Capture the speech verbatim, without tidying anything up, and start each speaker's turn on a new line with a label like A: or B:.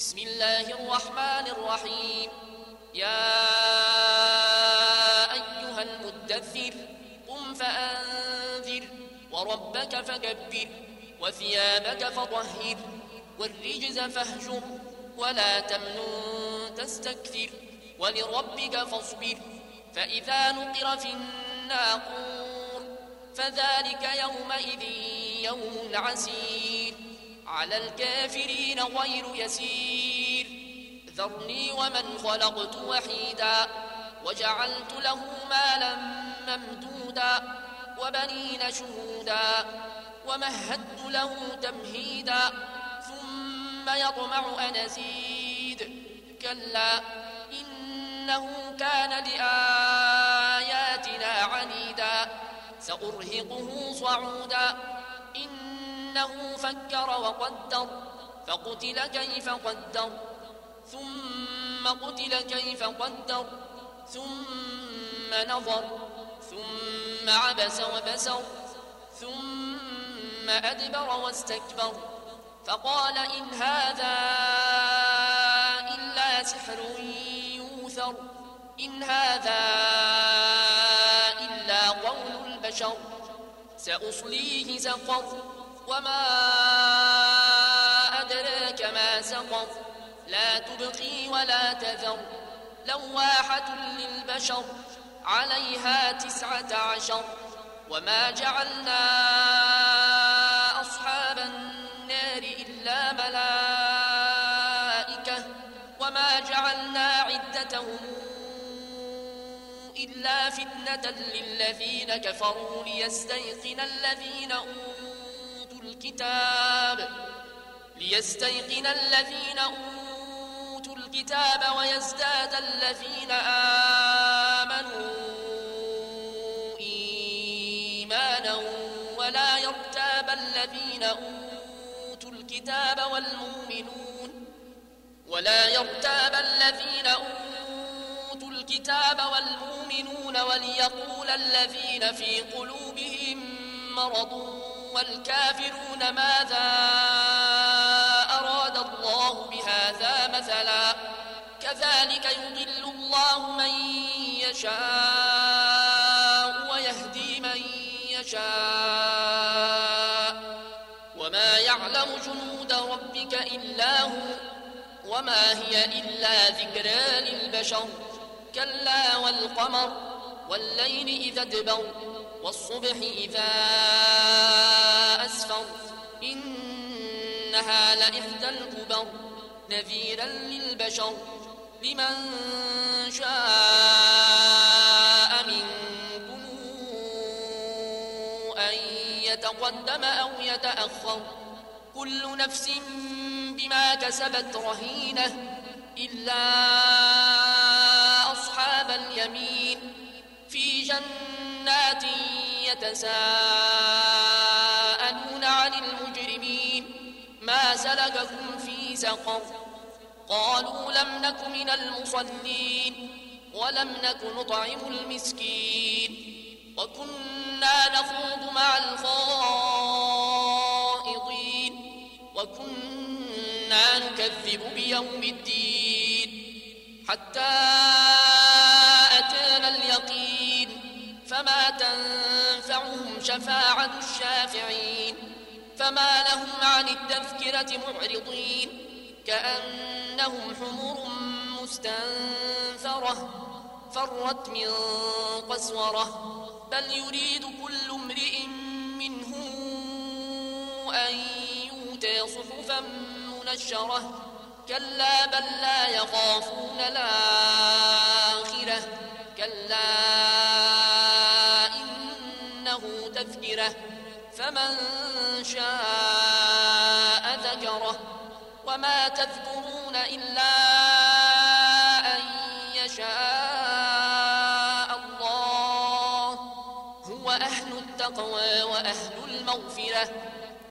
A: بسم الله الرحمن الرحيم. يا أيها المدثر قم فأنذر وربك فكبر وثيابك فطهر والرجز فاهجر ولا تمنن تستكثر ولربك فاصبر. فإذا نقر في الناقور فذلك يومئذ يوم عسير على الكافرين غير يسير. ذرني ومن خلقت وحيدا وجعلت له مالا ممدودا وبنين شهودا ومهدت له تمهيدا ثم يطمع أن أزيد كلا إنه كان لآياتنا عنيدا سأرهقه صعودا. إنه فكر وقدر فقتل كيف قدر ثم قتل كيف قدر ثم نظر ثم عبس وبسر ثم أدبر واستكبر فقال إن هذا إلا سحر يوثر إن هذا إلا قول البشر سأصليه سقر وما أدراك ما سقر لا تبقي ولا تذر لواحة للبشر عليها تسعة عشر. وما جعلنا أصحاب النار إلا ملائكة وما جعلنا عدتهم إلا فتنة للذين كفروا ليستيقن الذين أوتوا الكتاب ليستيقن الذين أوتوا الكتاب ويزداد الذين آمنوا إيمانا ولا يرتاب الذين أوتوا الكتاب والمؤمنون ولا يرتاب الذين أوتوا الكتاب والمؤمنون وليقول الذين في قلوبهم مرض والكافرون ماذا أراد الله بهذا مثلا كذلك يضل الله من يشاء ويهدي من يشاء وما يعلم جنود ربك إلا هو وما هي إلا ذكرى للبشر. كلا والقمر والليل إذا ادبر والصبح إذا أسفر إنها لإحدى الكبر نذيرا للبشر لمن شاء منكم أن يتقدم أو يتأخر كل نفس بما كسبت رهينة إلا أصحاب اليمين في جنات يتساءلون عن المجرمين ما سلككم في سقر قالوا لم نك من المصلين ولم نك نطعم المسكين وكنا نخوض مع الخائضين وكنا نكذب بيوم الدين حتى أتانا اليقين فما تنفعهم شفاعة الشافعين فما لهم عن التذكرة معرضين كأنهم حمر مستنفرة فرت من قسورة بل يريد كل امرئ منهم أن يؤتى صحفا منشرة كلا بل لا يخافون الآخرة كلا إنه تذكرة فمن شاء ذكره وما تذكرون إلا أن يشاء الله هو أهل التقوى وأهل المغفرة